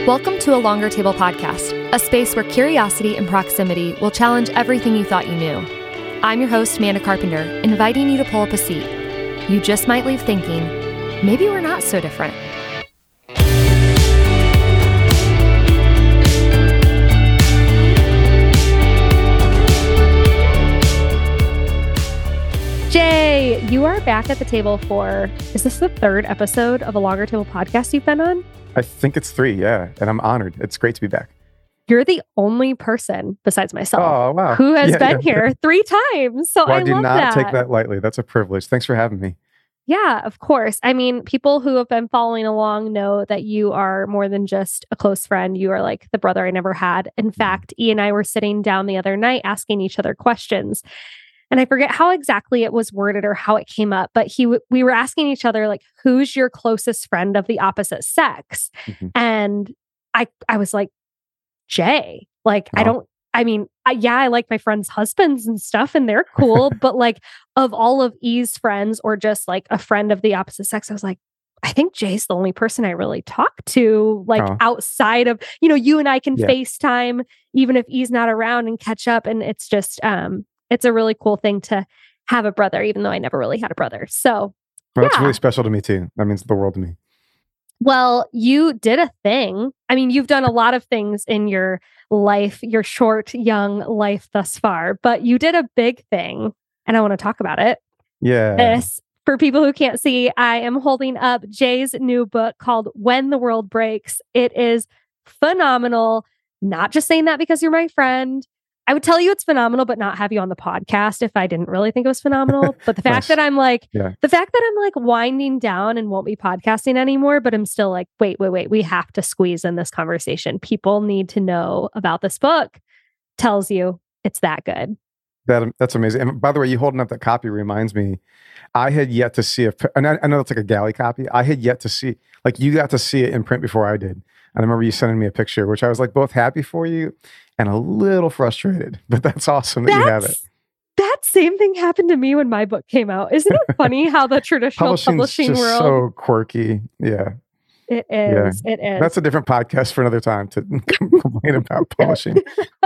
Welcome to a Longer Table podcast, a space where curiosity and proximity will challenge everything you thought you knew. I'm your host, Amanda Carpenter, inviting you to pull up a seat. You just might leave thinking, maybe we're not so different. Jay, you are back at the table for, is this the third episode of a Longer Table podcast you've been on? I think it's 3, yeah. And I'm honored. It's great to be back. You're the only person besides myself wow. who has been here 3 times. So well, I do love not that. take that lightly. That's a privilege. Thanks for having me. Yeah, of course. I mean, people who have been following along know that you are more than just a close friend. You are like the brother I never had. In fact, E and I were sitting down the other night asking each other questions. And I forget how exactly it was worded or how it came up, but we were asking each other, like, who's your closest friend of the opposite sex? Mm-hmm. And I was like, Jay. Like, I like my friends' husbands and stuff, and they're cool. But like, of all of E's friends or just like a friend of the opposite sex, I was like, I think Jay's the only person I really talk to, like outside of, you and I can FaceTime even if E's not around and catch up. And it's just, it's a really cool thing to have a brother, even though I never really had a brother. So that's really special to me too. That means the world to me. Well, you did a thing. I mean, you've done a lot of things in your life, your short, young life thus far, but you did a big thing and I want to talk about it. Yeah. For people who can't see, I am holding up Jay's new book called When the World Breaks. It is phenomenal. Not just saying that because you're my friend. I would tell you it's phenomenal, but not have you on the podcast if I didn't really think it was phenomenal. But the fact that I'm like, winding down and won't be podcasting anymore, but I'm still like, wait, we have to squeeze in this conversation. People need to know about this book. Tells you it's that good. That's amazing. And by the way, you holding up that copy reminds me, I had yet to see and I know it's like a galley copy. I had yet to see, like you got to see it in print before I did. And I remember you sending me a picture, which I was like both happy for you and a little frustrated, but that's awesome that you have it. That same thing happened to me when my book came out. Isn't it funny how the traditional publishing just world so quirky? Yeah. It is. Yeah. It is. That's a different podcast for another time to complain about publishing.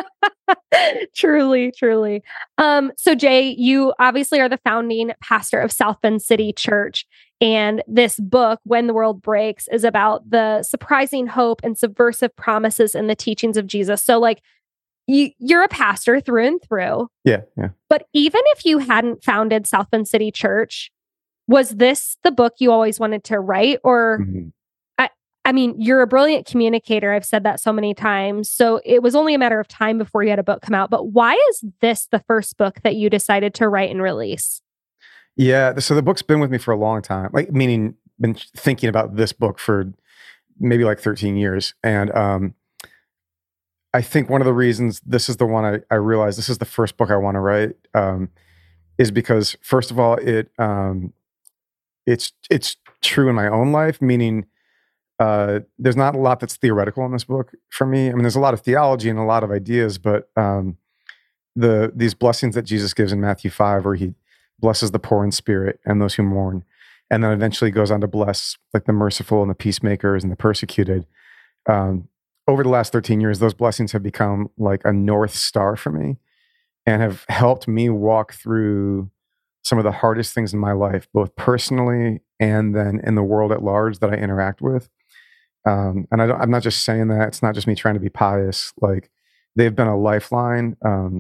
Truly. So Jay, you obviously are the founding pastor of South Bend City Church. And this book, When the World Breaks, is about the surprising hope and subversive promises in the teachings of Jesus. So like, you're a pastor through and through. Yeah. But even if you hadn't founded South Bend City Church, was this the book you always wanted to write? Or, I mean, you're a brilliant communicator. I've said that so many times. So it was only a matter of time before you had a book come out. But why is this the first book that you decided to write and release? Yeah. So the book's been with me for a long time, like meaning been thinking about this book for maybe like 13 years. And I think one of the reasons this is the one I realized this is the first book I want to write is because, first of all, it's true in my own life, meaning there's not a lot that's theoretical in this book for me. I mean, there's a lot of theology and a lot of ideas, but these blessings that Jesus gives in Matthew 5, where he blesses the poor in spirit and those who mourn, and then eventually goes on to bless like the merciful and the peacemakers and the persecuted. Over the last 13 years, those blessings have become like a North Star for me and have helped me walk through some of the hardest things in my life, both personally and then in the world at large that I interact with. And I'm not just saying that. It's not just me trying to be pious. Like, they've been a lifeline.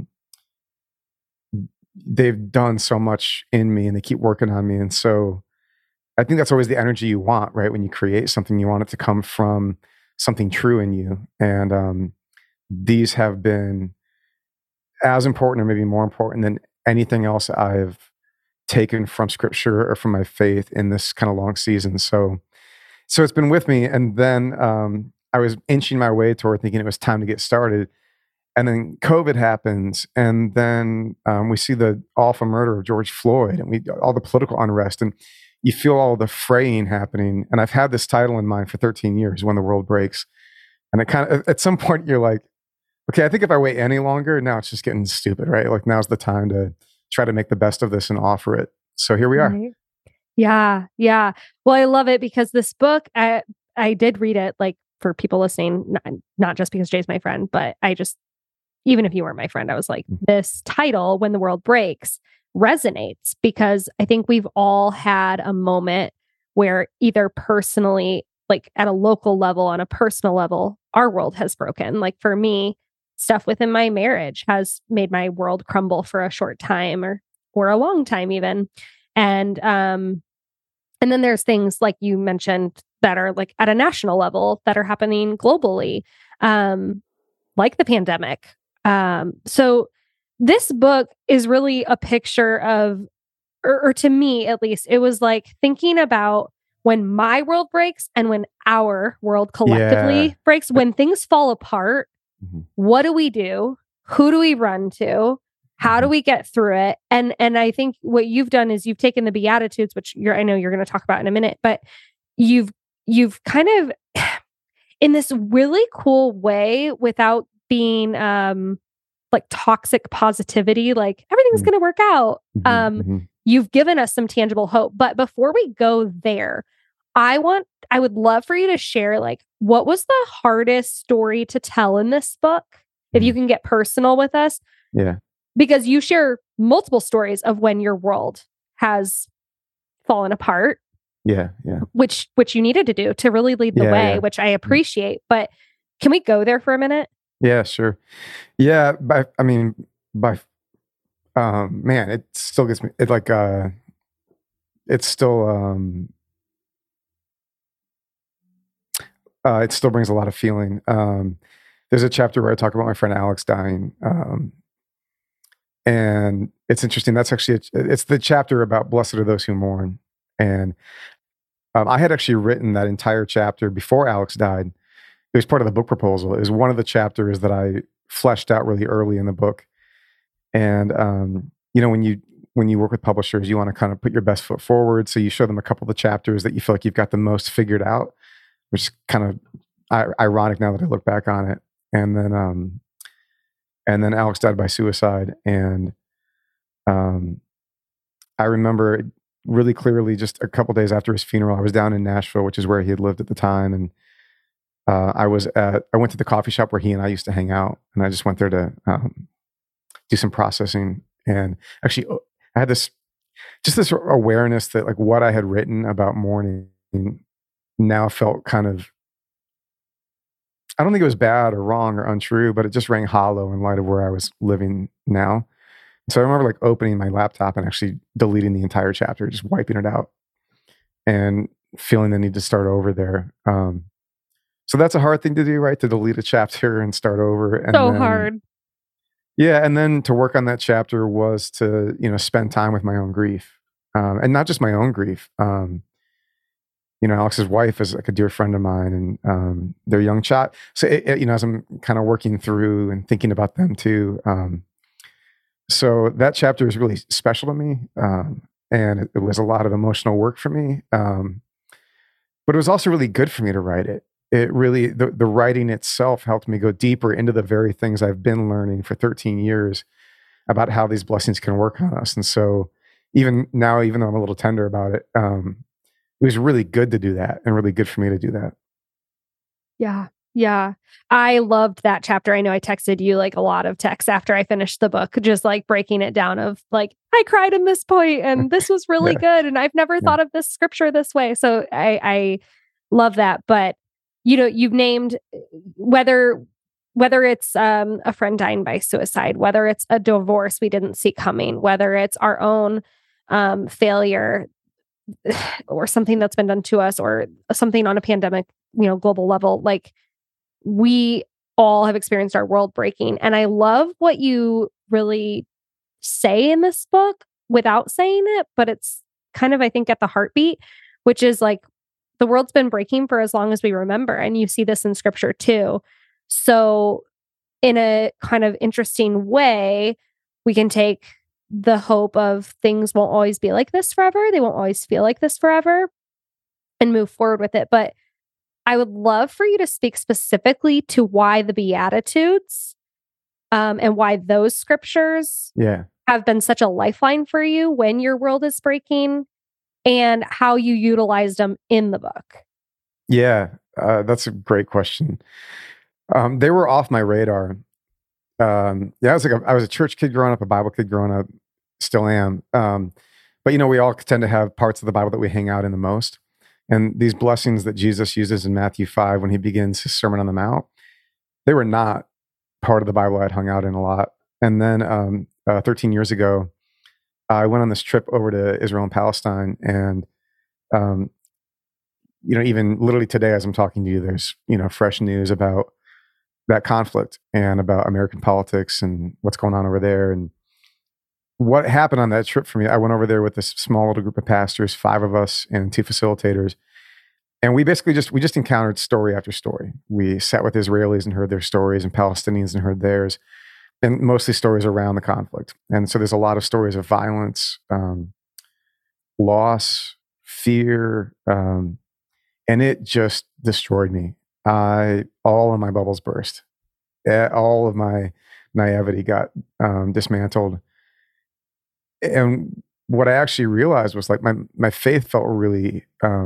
They've done so much in me and they keep working on me. And so I think that's always the energy you want, right? When you create something, you want it to come from something true in you. And these have been as important or maybe more important than anything else I've taken from scripture or from my faith in this kind of long season. So it's been with me. And then I was inching my way toward thinking it was time to get started. And then COVID happens. And then we see the awful murder of George Floyd and all the political unrest. And you feel all the fraying happening. And I've had this title in mind for 13 years, When the World Breaks. And it kind of, at some point you're like, okay, I think if I wait any longer, now it's just getting stupid, right? Like, now's the time to try to make the best of this and offer it. So here we are. Right. Yeah. Well, I love it because this book, I did read it like for people listening, not just because Jay's my friend, but even if you weren't my friend, I was like, this title, When the World Breaks, resonates because I think we've all had a moment where either personally, like at a local level, on a personal level, our world has broken. Like for me, stuff within my marriage has made my world crumble for a short time or a long time even. And then there's things like you mentioned that are like at a national level that are happening globally, like the pandemic. So this book is really a picture of, or to me at least, it was like thinking about when my world breaks and when our world collectively breaks, when things fall apart, what do we do? Who do we run to? How do we get through it? And I think what you've done is you've taken the Beatitudes, which I know you're going to talk about in a minute, but you've kind of in this really cool way without being like toxic positivity, like everything's going to work out. You've given us some tangible hope. But before we go there, I would love for you to share, like, what was the hardest story to tell in this book? If you can get personal with us. Yeah. Because you share multiple stories of when your world has fallen apart. Yeah. Which you needed to do to really lead the way, which I appreciate. But can we go there for a minute? Yeah, sure. Yeah, man, it still gets me. It like, it still brings a lot of feeling. There's a chapter where I talk about my friend Alex dying, and it's interesting. That's actually it's the chapter about blessed are those who mourn, and I had actually written that entire chapter before Alex died. It was part of the book proposal. It was one of the chapters that I fleshed out really early in the book. And when you work with publishers, you want to kind of put your best foot forward. So you show them a couple of the chapters that you feel like you've got the most figured out, which is kind of ironic now that I look back on it. And then Alex died by suicide. And I remember really clearly just a couple days after his funeral, I was down in Nashville, which is where he had lived at the time. And I went to the coffee shop where he and I used to hang out, and I just went there to do some processing. And actually, I had this awareness that like what I had written about mourning now felt kind of, I don't think it was bad or wrong or untrue, but it just rang hollow in light of where I was living now. So I remember like opening my laptop and actually deleting the entire chapter, just wiping it out and feeling the need to start over there. So that's a hard thing to do, right? To delete a chapter and start over. And hard. Yeah. And then to work on that chapter was to, spend time with my own grief. And not just my own grief. Alex's wife is like a dear friend of mine, and their young child. So, as I'm kind of working through and thinking about them too. So that chapter is really special to me. And it was a lot of emotional work for me. But it was also really good for me to write it. It really, the writing itself helped me go deeper into the very things I've been learning for 13 years about how these blessings can work on us. And so even now, even though I'm a little tender about it, it was really good to do that and really good for me to do that. Yeah. Yeah. I loved that chapter. I know I texted you like a lot of texts after I finished the book, just like breaking it down of like, I cried in this point and this was really good. And I've never thought of this scripture this way. So I love that. But you've named whether it's a friend dying by suicide, whether it's a divorce we didn't see coming, whether it's our own failure or something that's been done to us or something on a pandemic, global level, like we all have experienced our world breaking. And I love what you really say in this book without saying it, but it's kind of, I think, at the heartbeat, which is like, the world's been breaking for as long as we remember. And you see this in scripture too. So in a kind of interesting way, we can take the hope of things won't always be like this forever. They won't always feel like this forever and move forward with it. But I would love for you to speak specifically to why the Beatitudes and why those scriptures have been such a lifeline for you when your world is breaking, and how you utilized them in the book. Yeah. That's a great question. They were off my radar. Yeah, I was a church kid growing up, a Bible kid growing up, still am. But we all tend to have parts of the Bible that we hang out in the most. And these blessings that Jesus uses in Matthew 5 when he begins his Sermon on the Mount, they were not part of the Bible I'd hung out in a lot. And then 13 years ago, I went on this trip over to Israel and Palestine. And, even literally today, as I'm talking to you, there's, fresh news about that conflict and about American politics and what's going on over there. And what happened on that trip for me, I went over there with this small little group of pastors, 5 of us and 2 facilitators. And we basically just encountered story after story. We sat with Israelis and heard their stories, and Palestinians and heard theirs, and mostly stories around the conflict. And so there's a lot of stories of violence, loss, fear, and it just destroyed me. All of my bubbles burst. All of my naivety got dismantled. And what I actually realized was like my faith felt really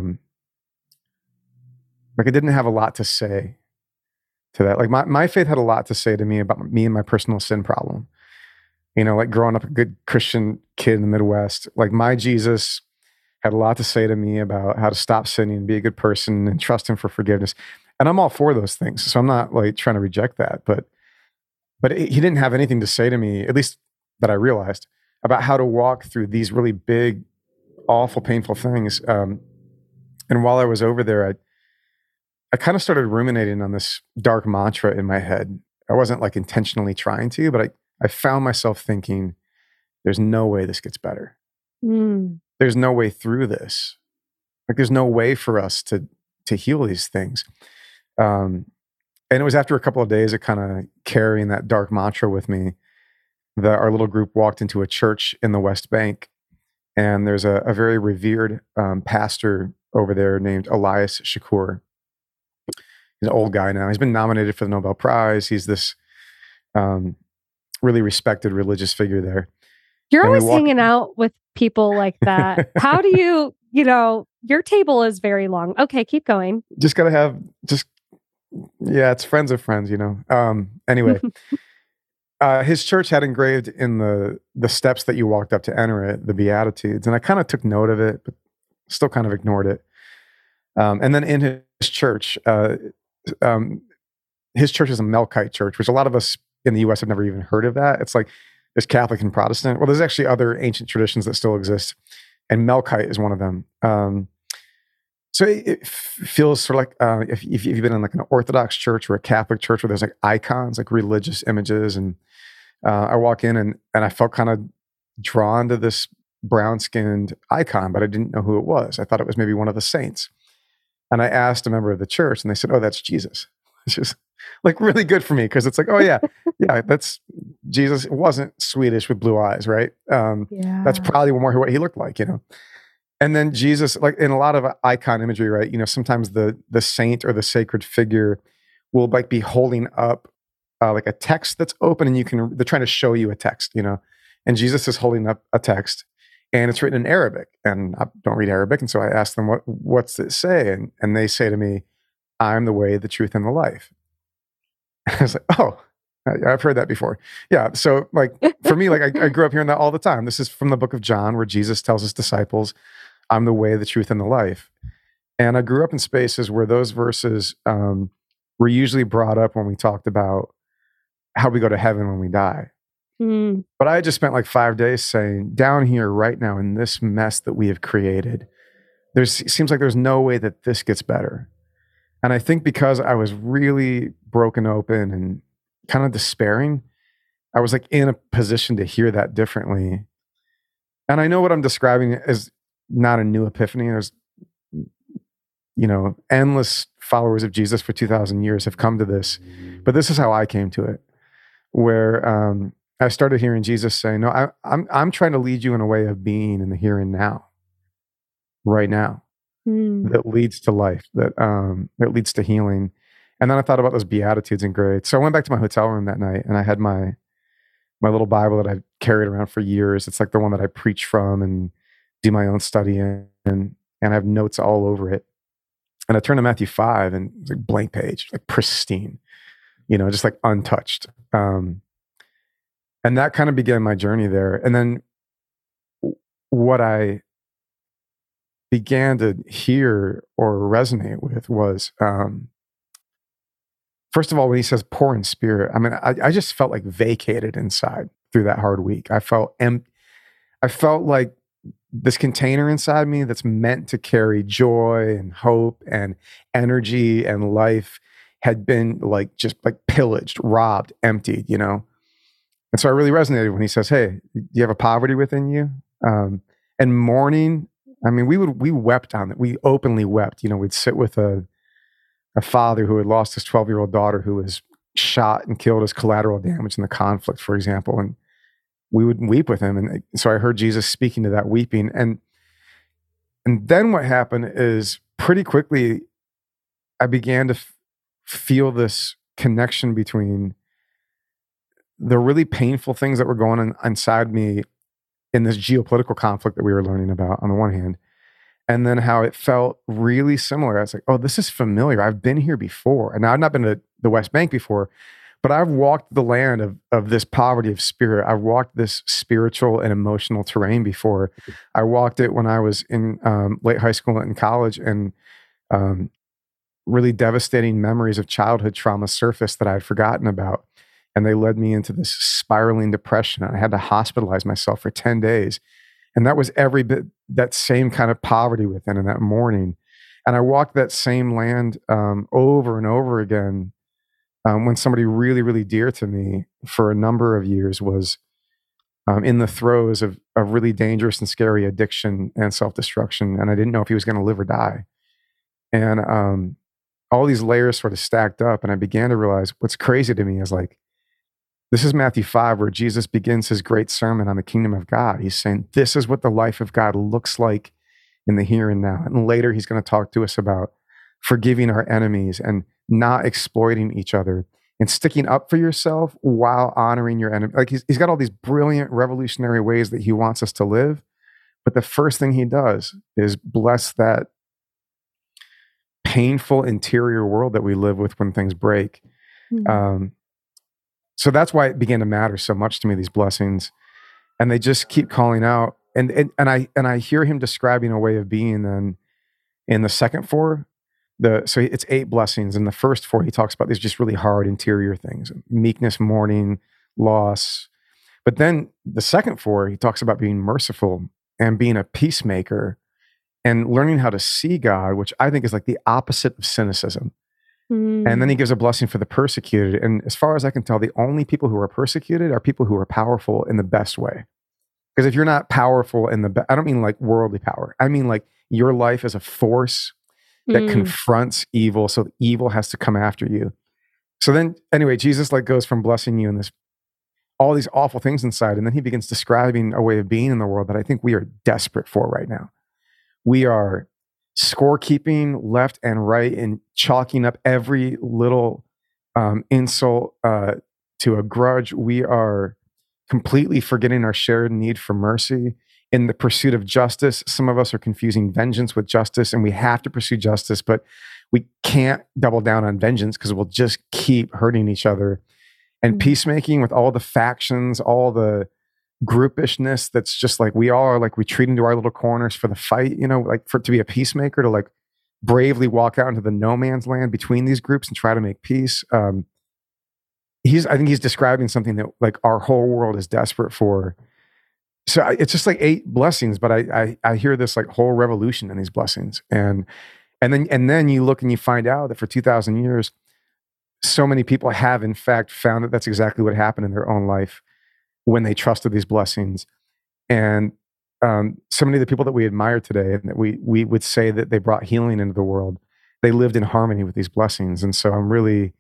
like it didn't have a lot to say to that. Like my faith had a lot to say to me about me and my personal sin problem. Like growing up a good Christian kid in the Midwest, like my Jesus had a lot to say to me about how to stop sinning and be a good person and trust him for forgiveness. And I'm all for those things. So I'm not like trying to reject that, but he didn't have anything to say to me, at least that I realized, about how to walk through these really big, awful, painful things. And while I was over there, I kind of started ruminating on this dark mantra in my head. I wasn't like intentionally trying to, but I found myself thinking, there's no way this gets better. There's no way through this. Like there's no way for us to heal these things. And it was after a couple of days of kind of carrying that dark mantra with me that our little group walked into a church in the West Bank. And there's a very revered pastor over there named Elias Shakur. He's an old guy now. He's been nominated for the Nobel Prize. He's this really respected religious figure there. You're always hanging out with people like that. How do you, your table is very long. Okay, keep going. Just got to have, it's friends of friends, Anyway, his church had engraved in the steps that you walked up to enter it, the Beatitudes. And I kind of took note of it, but still kind of ignored it. And then in his church is a Melkite church, which a lot of us in the U.S. have never even heard of that. It's like there's Catholic and Protestant. Well, there's actually other ancient traditions that still exist, and Melkite is one of them. So it feels sort of like if you've been in like an Orthodox church or a Catholic church where there's like icons, like religious images, and I walk in and I felt kind of drawn to this brown-skinned icon, but I didn't know who it was. I thought it was maybe one of the saints. And I asked a member of the church, and they said, "Oh, that's Jesus." It's just like really good for me because it's like, oh yeah, that's Jesus. It wasn't Swedish with blue eyes, right? That's probably more what he looked like, And then Jesus, like in a lot of icon imagery, right? Sometimes the saint or the sacred figure will like be holding up like a text that's open, and they're trying to show you a text, And Jesus is holding up a text. And it's written in Arabic, and I don't read Arabic. And so I asked them, what's it say? And they say to me, "I'm the way, the truth, and the life." I was like, oh, I've heard that before. Yeah. So like for me, like I grew up hearing that all the time. This is from the book of John, where Jesus tells his disciples, "I'm the way, the truth, and the life." And I grew up in spaces where those verses were usually brought up when we talked about how we go to heaven when we die. But I just spent like 5 days saying, down here right now in this mess that we have created, it seems like there's no way that this gets better. And I think because I was really broken open and kind of despairing, I was like in a position to hear that differently. And I know what I'm describing is not a new epiphany. There's, endless followers of Jesus for 2,000 years have come to this. But this is how I came to it, where I started hearing Jesus say, "No, I'm trying to lead you in a way of being in the here and now, right now, that leads to life, that leads to healing." And then I thought about those Beatitudes in grade. So I went back to my hotel room that night, and I had my little Bible that I've carried around for years. It's like the one that I preach from and do my own study in, and I have notes all over it. And I turned to Matthew 5 and it's like blank page, like pristine, just like untouched. And that kind of began my journey there. And then what I began to hear or resonate with was, first of all, when he says poor in spirit, I mean, I just felt like vacated inside through that hard week. I felt I felt like this container inside me that's meant to carry joy and hope and energy and life had been like just like pillaged, robbed, emptied, And so I really resonated when he says, "Hey, do you have a poverty within you?" And mourning. I mean, we wept on it. We openly wept. We'd sit with a father who had lost his 12-year-old daughter who was shot and killed as collateral damage in the conflict, for example, and we would weep with him. And so I heard Jesus speaking to that weeping. And then what happened is pretty quickly, I began to feel this connection between the really painful things that were going on inside me in this geopolitical conflict that we were learning about on the one hand, and then how it felt really similar. I was like, oh, this is familiar. I've been here before. And I've not been to the West Bank before, but I've walked the land of this poverty of spirit. I've walked this spiritual and emotional terrain before. I walked it when I was in late high school and college, and really devastating memories of childhood trauma surfaced that I had forgotten about. And they led me into this spiraling depression. I had to hospitalize myself for 10 days. And that was every bit that same kind of poverty within in that morning. And I walked that same land over and over again when somebody really, really dear to me for a number of years was in the throes of really dangerous and scary addiction and self-destruction. And I didn't know if he was going to live or die. And all these layers sort of stacked up. And I began to realize what's crazy to me is like, this is Matthew 5, where Jesus begins his great sermon on the kingdom of God. He's saying, this is what the life of God looks like in the here and now. And later, he's going to talk to us about forgiving our enemies and not exploiting each other and sticking up for yourself while honoring your enemy. Like he's got all these brilliant, revolutionary ways that he wants us to live. But the first thing he does is bless that painful interior world that we live with when things break. Mm-hmm. So that's why it began to matter so much to me, these blessings. And they just keep calling out. And I hear him describing a way of being then in the second 4. So it's 8 blessings. In the first 4, he talks about these just really hard interior things: meekness, mourning, loss. But then the second 4, he talks about being merciful and being a peacemaker and learning how to see God, which I think is like the opposite of cynicism. And then he gives a blessing for the persecuted. And as far as I can tell, the only people who are persecuted are people who are powerful in the best way. Because if you're not powerful I don't mean like worldly power. I mean like your life is a force that confronts evil. So evil has to come after you. So then anyway, Jesus like goes from blessing you in all these awful things inside. And then he begins describing a way of being in the world that I think we are desperate for right now. We are scorekeeping left and right and chalking up every little insult to a grudge. We are completely forgetting our shared need for mercy. In the pursuit of justice, some of us are confusing vengeance with justice, and we have to pursue justice, but we can't double down on vengeance because we'll just keep hurting each other. And peacemaking with all the factions, all the groupishness that's just like we all are like retreating to our little corners for the fight, like to be a peacemaker, to like bravely walk out into the no man's land between these groups and try to make peace. I think he's describing something that like our whole world is desperate for. So it's just like 8 blessings, but I hear this like whole revolution in these blessings. And then you look and you find out that for 2,000 years, so many people have in fact found that that's exactly what happened in their own life when they trusted these blessings. And so many of the people that we admire today and that we would say that they brought healing into the world, they lived in harmony with these blessings. And so I'm really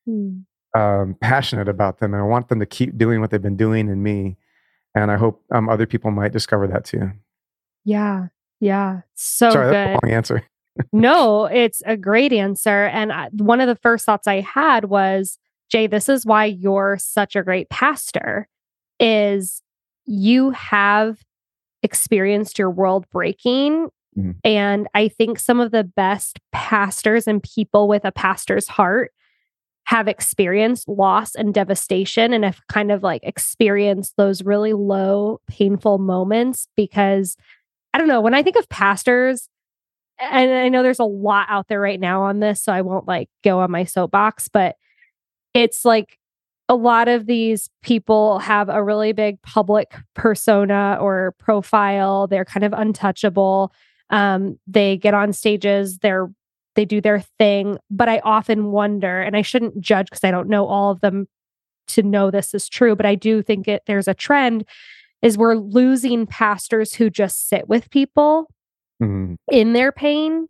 passionate about them, and I want them to keep doing what they've been doing in me. And I hope other people might discover that too. Yeah. So Sorry, good. That's a long answer. No, it's a great answer. And one of the first thoughts I had was, Jay, this is why you're such a great pastor, is you have experienced your world breaking, Mhm. And I think some of the best pastors and people with a pastor's heart have experienced loss and devastation and have kind of like experienced those really low, painful moments. Because I don't know, when I think of pastors, and I know there's a lot out there right now on this, so I won't like go on my soapbox, but it's like a lot of these people have a really big public persona or profile. They're kind of untouchable. They get on stages, they do their thing. But I often wonder, and I shouldn't judge because I don't know all of them to know this is true, but I do think there's a trend is we're losing pastors who just sit with people in their pain.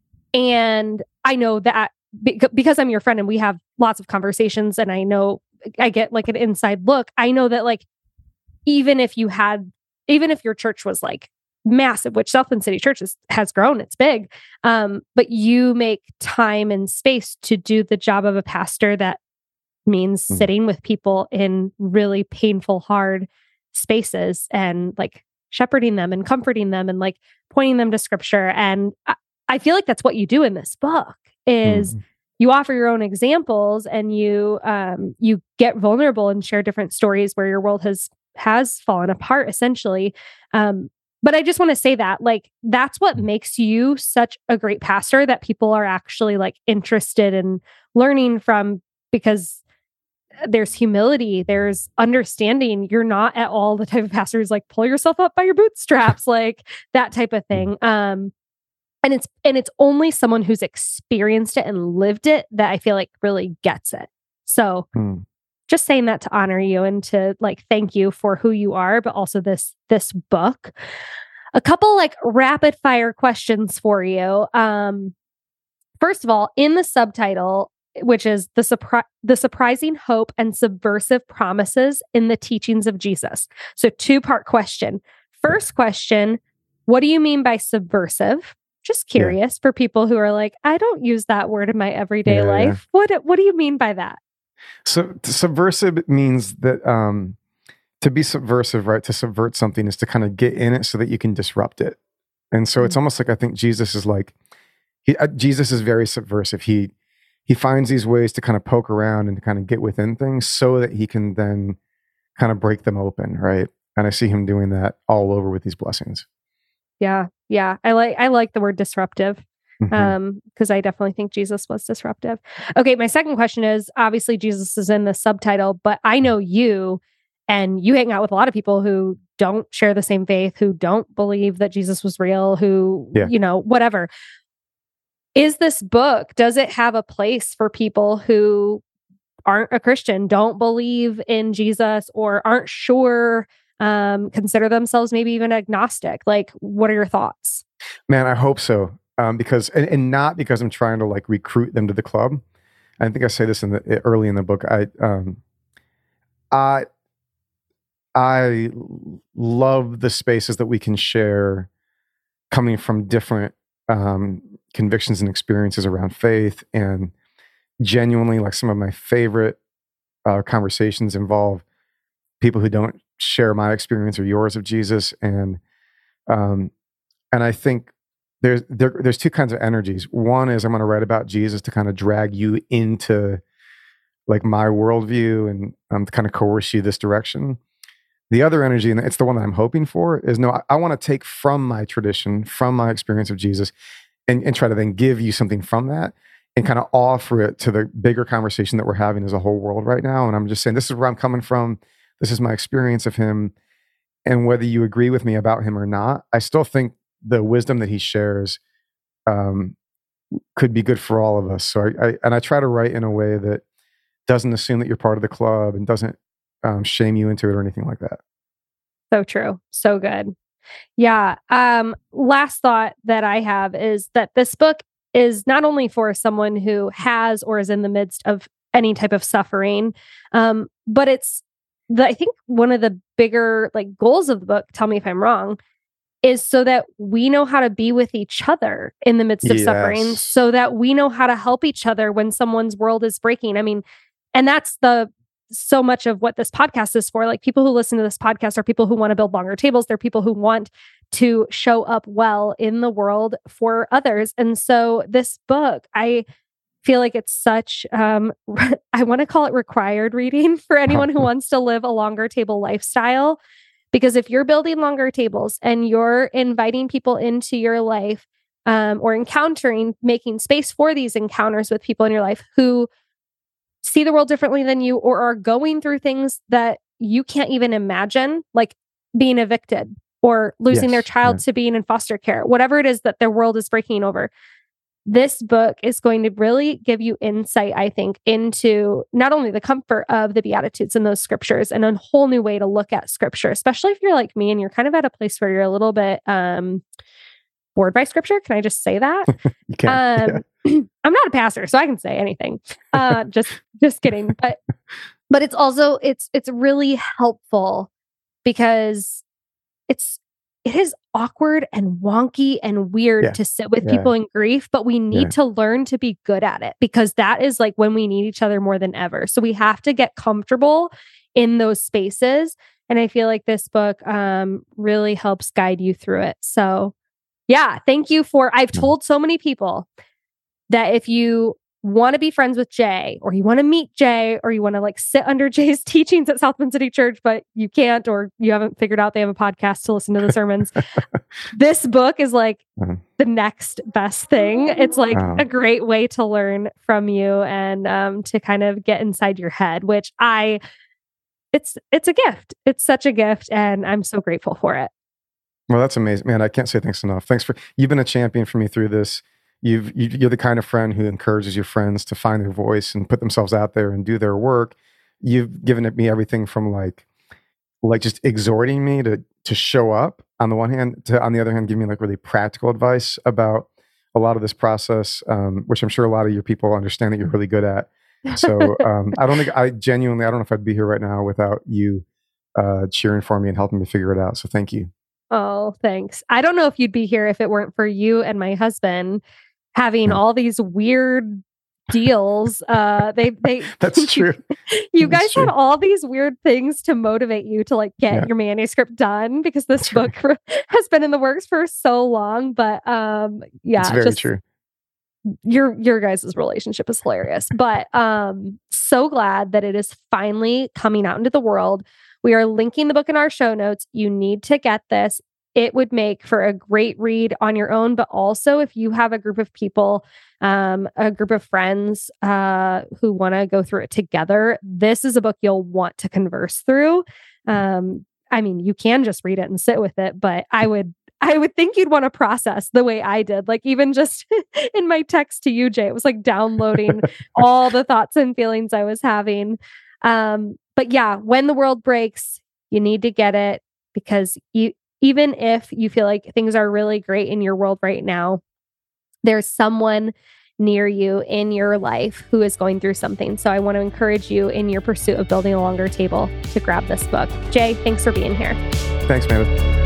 And I know that because I'm your friend and we have lots of conversations and I know I get like an inside look. I know that like, even if your church was like massive, which Southland City Church has grown, it's big. But you make time and space to do the job of a pastor. That means sitting with people in really painful, hard spaces and like shepherding them and comforting them and like pointing them to scripture. And I feel like that's what you do in this book is you offer your own examples and you get vulnerable and share different stories where your world has fallen apart essentially. But I just want to say that like, that's what makes you such a great pastor that people are actually like interested in learning from, because there's humility, there's understanding. You're not at all the type of pastor who's like, pull yourself up by your bootstraps, like that type of thing. And it's only someone who's experienced it and lived it that I feel like really gets it. So just saying that to honor you and to like thank you for who you are, but also this book. A couple like rapid fire questions for you. First of all, in the subtitle, which is the surprising hope and subversive promises in the teachings of Jesus. So 2-part question. First question, what do you mean by subversive? Just curious for people who are like, I don't use that word in my everyday life. Yeah. What do you mean by that? So subversive means that to be subversive, right? To subvert something is to kind of get in it so that you can disrupt it. And so it's almost like I think Jesus is like, Jesus is very subversive. He finds these ways to kind of poke around and to kind of get within things so that he can then kind of break them open, right? And I see him doing that all over with these blessings. Yeah. Yeah. I like the word disruptive. Because I definitely think Jesus was disruptive. Okay, my second question is, obviously Jesus is in the subtitle, but I know you and you hang out with a lot of people who don't share the same faith, who don't believe that Jesus was real, who, whatever. Is this book, does it have a place for people who aren't a Christian, don't believe in Jesus, or aren't sure, consider themselves maybe even agnostic? Like, what are your thoughts? Man, I hope so. Because and not because I'm trying to like recruit them to the club. I think I say this early in the book. I love the spaces that we can share coming from different convictions and experiences around faith, and genuinely like some of my favorite conversations involve people who don't share my experience or yours of Jesus, and I think there's two kinds of energies. One is I'm going to write about Jesus to kind of drag you into like my worldview and to kind of coerce you this direction. The other energy, and it's the one that I'm hoping for, is no, I want to take from my tradition, from my experience of Jesus, and try to then give you something from that and kind of offer it to the bigger conversation that we're having as a whole world right now. And I'm just saying, this is where I'm coming from. This is my experience of him. And whether you agree with me about him or not, I still think the wisdom that he shares could be good for all of us. So I try to write in a way that doesn't assume that you're part of the club and doesn't shame you into it or anything like that. So true. So good. Yeah. Last thought that I have is that this book is not only for someone who has or is in the midst of any type of suffering, but I think one of the bigger like goals of the book, tell me if I'm wrong, is so that we know how to be with each other in the midst of suffering, so that we know how to help each other when someone's world is breaking. I mean, and that's the so much of what this podcast is for. Like people who listen to this podcast are people who want to build longer tables. They're people who want to show up well in the world for others. And so this book, I feel like it's such, I want to call it required reading for anyone who wants to live a longer table lifestyle. Because if you're building longer tables and you're inviting people into your life, or encountering, making space for these encounters with people in your life who see the world differently than you, or are going through things that you can't even imagine, like being evicted or losing their child to being in foster care, whatever it is that their world is breaking over. This book is going to really give you insight, I think, into not only the comfort of the Beatitudes and those scriptures and a whole new way to look at scripture, especially if you're like me and you're kind of at a place where you're a little bit bored by scripture. Can I just say that? You can. I'm not a pastor, so I can say anything. Just kidding. But it's also, it's really helpful because it is awkward and wonky and weird to sit with people in grief, but we need to learn to be good at it because that is like when we need each other more than ever. So we have to get comfortable in those spaces. And I feel like this book really helps guide you through it. So yeah, thank you I've told so many people that if you want to be friends with Jay, or you want to meet Jay, or you want to like sit under Jay's teachings at Southland City Church, but you can't, or you haven't figured out they have a podcast to listen to the sermons. This book is like the next best thing. It's like a great way to learn from you and to kind of get inside your head, which it's a gift. It's such a gift, and I'm so grateful for it. Well, that's amazing, man. I can't say thanks enough. You've been a champion for me through this. You're the kind of friend who encourages your friends to find their voice and put themselves out there and do their work. You've given me everything from like just exhorting me to show up on the one hand, to on the other hand, give me like really practical advice about a lot of this process, which I'm sure a lot of your people understand that you're really good at. So I don't know if I'd be here right now without you cheering for me and helping me figure it out. So thank you. Oh, thanks. I don't know if you'd be here if it weren't for you and my husband having all these weird deals. That's true. You guys had all these weird things to motivate you to like get your manuscript done because this book has been in the works for so long. But it's very true. Your guys' relationship is hilarious, but so glad that it is finally coming out into the world. We are linking the book in our show notes. You need to get this. It would make for a great read on your own, but also if you have a group of people, a group of friends who want to go through it together, this is a book you'll want to converse through. I mean, you can just read it and sit with it, but I would think you'd want to process the way I did. Like even just in my text to you, Jay, it was like downloading all the thoughts and feelings I was having. But yeah, When the World Breaks, you need to get it because even if you feel like things are really great in your world right now, there's someone near you in your life who is going through something. So I want to encourage you in your pursuit of building a longer table to grab this book. Jay, thanks for being here. Thanks, man.